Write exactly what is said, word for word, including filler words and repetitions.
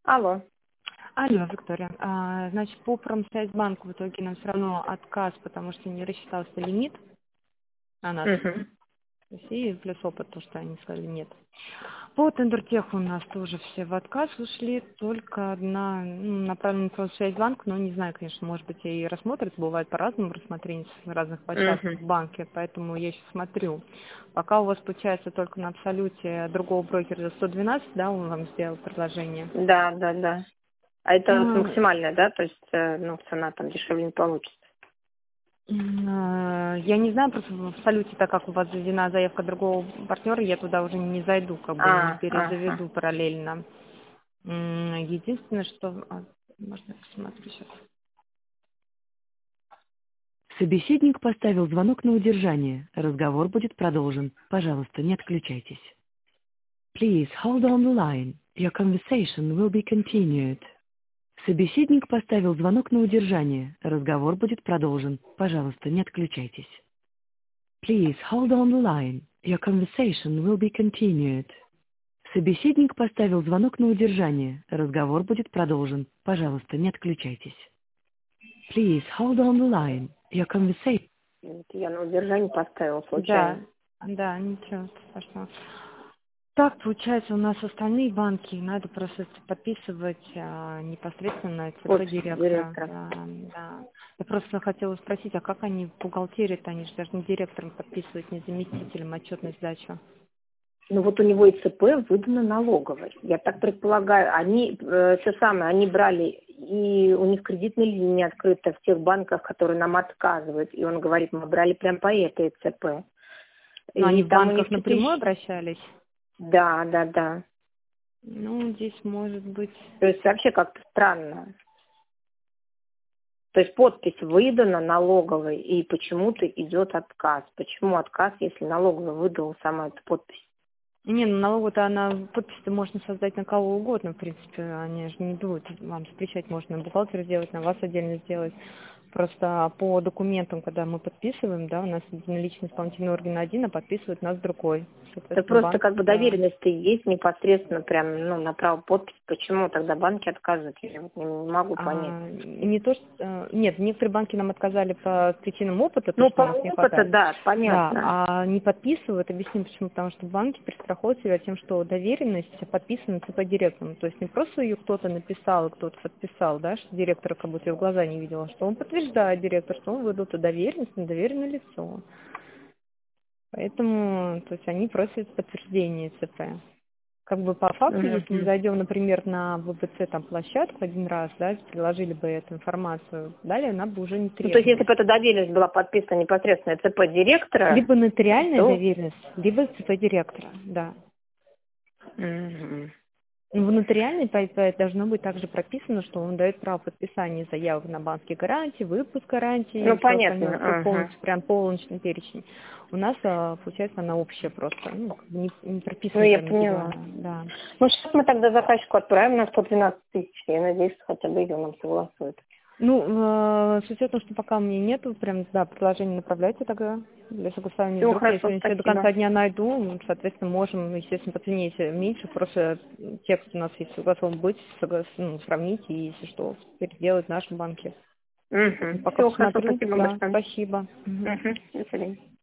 Алло. Алло, Виктория. А, значит, по Промсвязьбанку в итоге нам все равно отказ, потому что не рассчитался лимит на нас. Угу. То есть и плюс опыт, то, что они сказали нет. По Тендертеху у нас тоже все в отказ ушли, только одна ну, направлена на Промсвязьбанк, но не знаю, конечно, может быть, и рассмотрят, бывает по-разному рассмотрение с разных площадок Угу. в банке, поэтому я сейчас смотрю. Пока у вас получается только на Абсолюте другого брокера за сто двенадцать, да, он вам сделал предложение. Да, да, да. А это вот А, максимальная, да? То есть, э, ну, цена там дешевле не получится. М, Я не знаю, просто в Абсолюте, так как у вас заведена заявка другого партнера, я туда уже не зайду, как бы не А, ага. перезаведу параллельно. М, Единственное, что... а, можно я посмотрю сейчас? Собеседник поставил звонок на удержание. Разговор будет продолжен. Пожалуйста, не отключайтесь. Please hold on the line. Your conversation will be continued. Собеседник поставил звонок на удержание. Разговор будет продолжен. Пожалуйста, не отключайтесь. Please hold on the line. Your conversation will be continued. Собеседник поставил звонок на удержание. Разговор будет продолжен. Пожалуйста, не отключайтесь. Please hold on the line. Your conversation... Вот я на удержание поставила Да, случайно. да, ничего страшного. Так, получается, у нас остальные банки, надо просто подписывать а, непосредственно ЦП Подпись директора. директора. Да, да. Я просто хотела спросить, а как они в бухгалтерии-то, они же даже не директором подписывают, не заместителем отчетную сдачу. Ну вот у него и ЦП выдано налоговой. Я так предполагаю, они э, все самое, они брали, и у них кредитная линия открыта в тех банках, которые нам отказывают. И он говорит, мы брали прям по этой ЦП. Но И они в там у них банках четыре... напрямую обращались? Да, да, да. Ну, здесь может быть... То есть вообще как-то странно. То есть подпись выдана налоговой, и почему-то идет отказ. Почему отказ, если налоговая выдала сама эту подпись? Не, ну налогу-то она, подпись-то можно создать на кого угодно, в принципе, они же не будут вам запрещать, можно на бухгалтера сделать, на вас отдельно сделать. Просто по документам, когда мы подписываем, да, у нас единоличный исполнительный орган один, а подписывает нас другой. Это Соответственно, просто банк, как бы да. доверенность-то есть непосредственно прям ну, на право подписи. Почему тогда банки отказывают? Я вот не, не могу понять. А, не то, что... э, Нет, некоторые банки нам отказали по причинам опыта, то, Ну, что по у нас не опыту, хватает. да, Да, понятно. а не подписывают, объясню почему, потому что банки перестраховывают себя тем, что доверенность подписана ЦП директором. То есть не просто ее кто-то написал, кто-то подписал, да, что директор как будто ее в глаза не видел, а что он подтверждает директор, что он выдал эту доверенность на доверенное лицо. Поэтому, то есть они просят подтверждение ЦП. Как бы по факту, если мы Мгм. зайдем, например, на ВПЦ там площадку один раз, да, приложили бы эту информацию, далее она бы уже не Ну, то есть если требовалась. бы эта доверенность была подписана непосредственно ЦП директора, Либо нотариальная то... доверенность, либо ЦП директора, да. Мгм. В нотариальной по- по- должно быть также прописано, что он дает право подписания заявок на банковские гарантии, выпуск гарантии Ну, и все остальное, понятно. пол- Ага. полностью, прям полночный перечень. У нас, а, получается, она общая просто, ну, как бы не, не Ну, прописана я прям поняла. индивидуально, да. Ну, сейчас мы тогда заказчику отправим на сто двенадцать тысяч. Я надеюсь, что хотя бы ее нам согласуют. Ну, э, с учетом, что пока у меня нету, прям, да, предложение направляйте тогда для согласования. Всего Вдруг, хорошо, если еще до спасибо. конца дня найду, ну, соответственно, можем, естественно, по цене, если меньше, просто текст у нас, если готов быть, согла- ну, сравнить и, если что, переделать в нашем банке. Поэтому Угу. пока Всего хорошо, посмотрю, спасибо да, большое. спасибо. Мгм. Угу. До свидания.